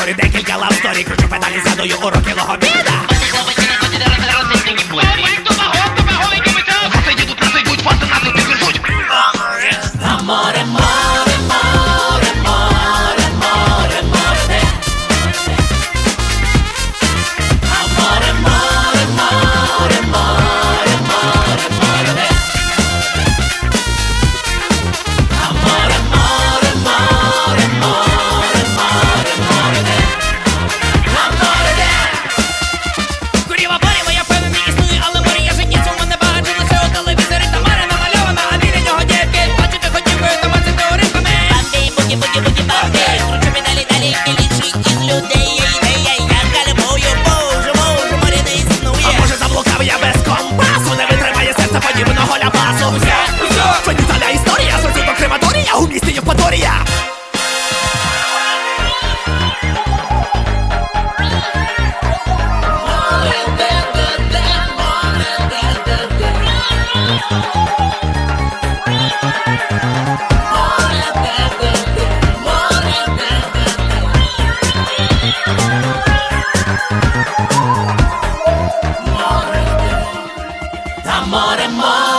море, декілька лавсторій, кручу педалі, згадую уроки логопеда. Amore, amore, amore, amore, amore, amore. Amore, amore, amore, amore, amore, amore. Amore, amore, amore, amore, amore, amore. Amore. Куріва парі, я впевнений, існує, але море я житті цьому не бачу. Лише у телевізорі та море намальовано, а біля нього дівки. Бачити хотів би тамацити рибками. Бамбі, бугі, бугі, бугі, бамбі. Кручу педалі, далі, більшість із людей. Я калібую, боже, боже, море не існує. А може заблукав я без компасу, не витримає серце подібного ляпасу. Фенітальна історія, суцільно крематорія, у місті Євпаторія. Amore, amore.